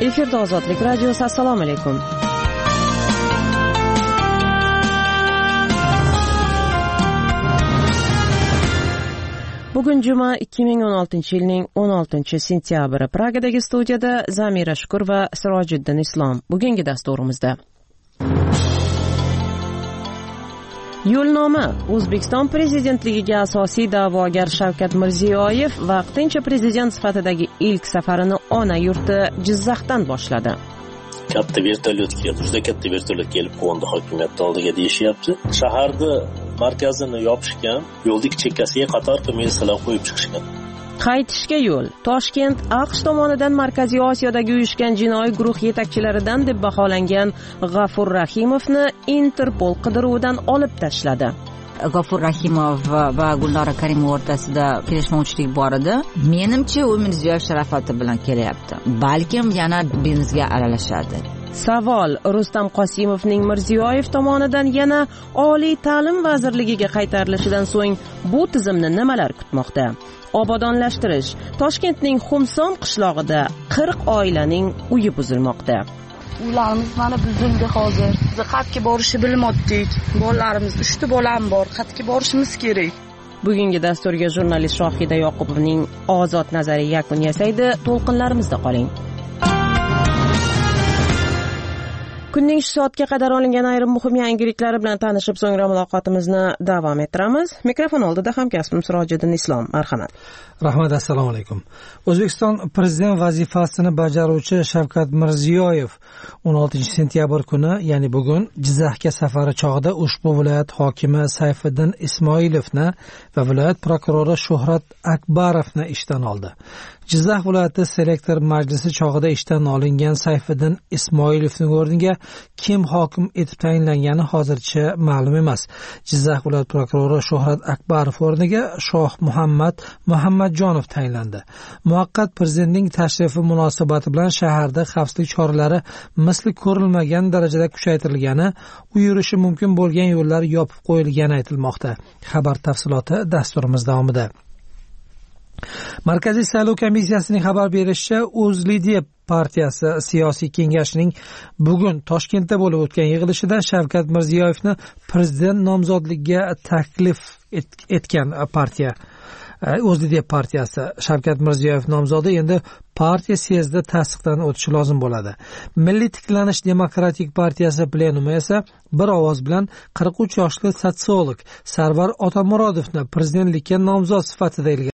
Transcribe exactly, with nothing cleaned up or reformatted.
Efirda Ozodlik radiosi. Assalomu alaykum. Bugun juma ikki ming o'n oltinchi yilning o'n oltinchi sentyabri. Pragadagi studiyada Zamira Shukur va Sirojiddin Islom. Bugungi dasturimizda Yo'lnoma. O'zbekiston prezidentligiga asosiy da'vogar Shavkat Mirziyoyev vaqtincha prezident sifatidagi ilk safarini ona yurti Jizzaxdan boshladi. Katta vertolyot keldi, juda katta vertolyot kelib qo'ndi hokimiyat oldiga deyishyapti. Shaharda markazini yopishgan, yo'lning chekkasiga qator militsiyalar qo'yib chiqishgan. Qaytishga yo'l. Toshkent AQSh tomonidan Markaziy Osiyodagi uyushgan jinoiy guruh yetakchilaridan deb baholangan G'afur Rahimovni Interpol qidiruvidan olib tashladi. G'afur Rahimov va Gulnora Karimova o'rtasida kelishmovchilik bor edi. Menimcha, u Mirziyoyev sharofati bilan kelyapti. Balkim yana biznesga aralashadi. Savol: Rustam Qosimovning Mirziyoyev tomonidan yana Oliy ta'lim vazirligiga qaytarilishidan so'ng bu tizimni nimalar kutmoqda? Obodonlashtirish. Toshkentning Xumson qishlog'ida qirq oilaning uyi buzilmoqda. Ularimiz mana buzildi hozir. Biz qayerga borishni bilmoqdik. Bolalarimiz uchta bolam bor. Qayerga borishimiz kerak? Bugungi dasturga jurnalist Shohida Yoqubovning ozod nazari yakun yasaydi. To'lqinlarimizda qoling. Kunning shu soatga qadar olingan ayrim muhim yangiliklari bilan tanishib, so'ngra muloqotimizni davom ettiramiz. Mikrofon oldida hamkasbim Sirojiddin Islom. Marhamat. Rahmat, assalomu alaykum. O'zbekiston prezident vazifasini bajaruvchi Shavkat Mirziyoyev o'n oltinchi sentyabr kuni, ya'ni bugun Jizzaxga safari chog'ida ushbu viloyat hokimi Sayfiddin Ismoilovni va viloyat prokurori Shuhrat Akbarovni ishdan oldi. Jizzax viloyati selektor majlisi chog'ida ishdan olingan Sayfiddin Ismoilovning o'rniga kim hokim etib tayinlangani hozircha ma'lum emas. Jizzax viloyat prokurori Shuhrat Akbarov o'rniga Shoh Muhammad Muhammadjonov tayinlandi. Muvaqqat prezidentning tashrifi munosabati bilan shaharda xavfsizlik choralari misli ko'rilmagan darajada kuchaytirilgani, u yurishi mumkin bo'lgan yo'llar yopib qo'yilgani aytilmoqda. Xabar tafsiloti dasturimiz davomida. Markaziy saylov komissiyasining xabar berishicha, O'zLiDeP partiyasi siyosiy kengashining bugun Toshkentda bo'lib o'tgan yig'ilishida Shavkat Mirziyoyevni prezident nomzodligiga taklif et- etgan partiya O'zLiDeP partiyasi. Shavkat Mirziyoyev nomzodi endi partiya syezdida tasdiqdan o'tishi lozim bo'ladi. Milliy tiklanish demokratik partiyasi plenumi esa bir ovoz bilan qirq uch yoshli sotsiolog Sarvar Otamurodovni prezidentlikka nomzod sifatida